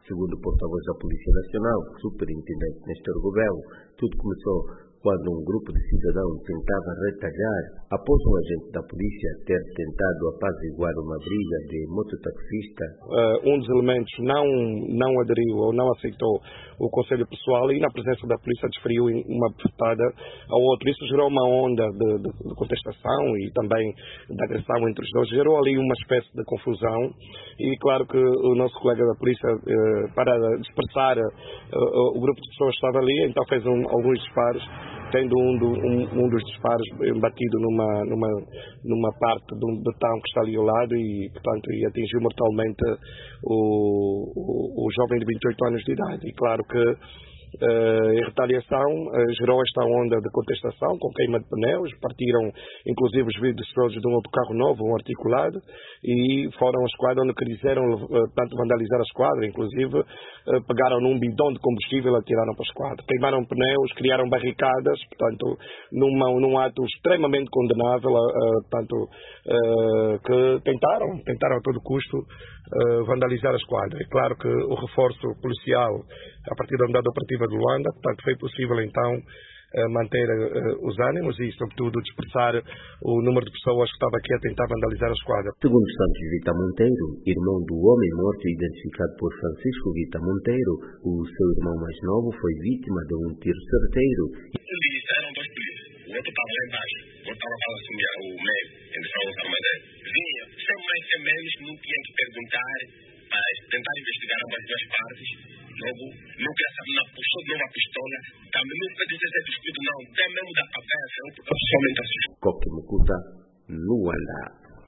Segundo o porta-voz da Polícia Nacional, superintendente Nestor Gobel, tudo começou quando um grupo de cidadãos tentava retalhar após um agente da polícia ter tentado apaziguar uma briga de mototaxista. Um dos elementos não aderiu ou não aceitou o conselho pessoal e na presença da polícia desferiu uma bofetada ao outro. Isso gerou uma onda de contestação e também de agressão entre os dois. Gerou ali uma espécie de confusão e claro que o nosso colega da polícia, para dispersar o grupo de pessoas que estava ali, então fez alguns disparos, tendo um dos disparos batido numa parte do betão que está ali ao lado e, portanto, atingiu mortalmente o jovem de 28 anos de idade. E claro que em retaliação gerou esta onda de contestação com queima de pneus, partiram inclusive os vidros todos de um outro carro novo, um articulado, e foram à esquadra onde quiseram tanto vandalizar a esquadra, inclusive pegaram num bidão de combustível e atiraram para a esquadra, queimaram pneus, criaram barricadas, portanto num ato extremamente condenável, que tentaram a todo custo vandalizar a esquadra. É claro que o reforço policial a partir da unidade operativa de Luanda, portanto foi possível então manter os ânimos e sobretudo dispersar o número de pessoas que estava aqui a tentar vandalizar a esquadra. Segundo Santos Vita Monteiro, irmão do homem morto identificado por Francisco Vita Monteiro, o seu irmão mais novo foi vítima de um tiro certeiro. Eram dois polícias, o outro estava lá embaixo, o outro estava a assumir o meio, em direção ao armazém. Vinha, sem mais sem menos, não tinha que perguntar, para tentar investigar ambas as duas partes. Logo, não queria saber, puxou de novo a pistola, também não foi dizer escudo, não, até mesmo da cabeça, eu pessoalmente assisto. Coque Mucuta, Luanda.